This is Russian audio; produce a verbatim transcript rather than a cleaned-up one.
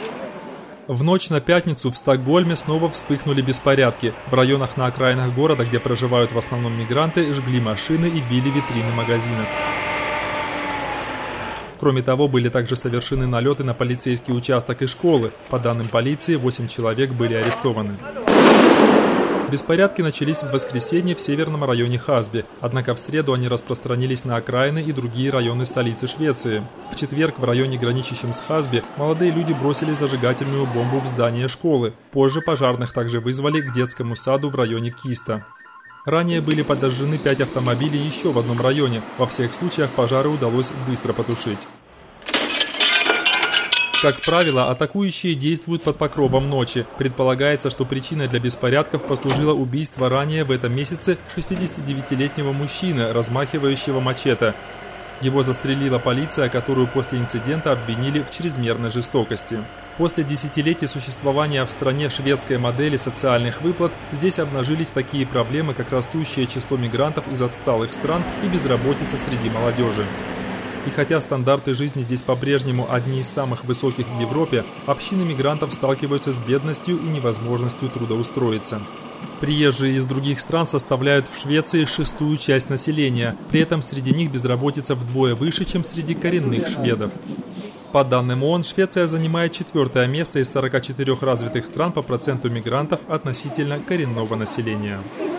В ночь на пятницу в Стокгольме снова вспыхнули беспорядки. В районах на окраинах города, где проживают в основном мигранты, жгли машины и били витрины магазинов. Кроме того, были также совершены налеты на полицейский участок и школы. По данным полиции, восемь человек были арестованы. Беспорядки начались в воскресенье в северном районе Хасби, однако в среду они распространились на окраины и другие районы столицы Швеции. В четверг в районе, граничащем с Хасби, молодые люди бросили зажигательную бомбу в здание школы. Позже пожарных также вызвали к детскому саду в районе Киста. Ранее были подожжены пять автомобилей еще в одном районе. Во всех случаях пожары удалось быстро потушить. Как правило, атакующие действуют под покровом ночи. Предполагается, что причиной для беспорядков послужило убийство ранее в этом месяце шестидесятидевятилетнего мужчины, размахивающего мачете. Его застрелила полиция, которую после инцидента обвинили в чрезмерной жестокости. После десятилетий существования в стране шведской модели социальных выплат здесь обнажились такие проблемы, как растущее число мигрантов из отсталых стран и безработица среди молодежи. И хотя стандарты жизни здесь по-прежнему одни из самых высоких в Европе, общины мигрантов сталкиваются с бедностью и невозможностью трудоустроиться. Приезжие из других стран составляют в Швеции шестую часть населения, при этом среди них безработица вдвое выше, чем среди коренных шведов. По данным ООН, Швеция занимает четвертое место из сорока четырёх развитых стран по проценту мигрантов относительно коренного населения.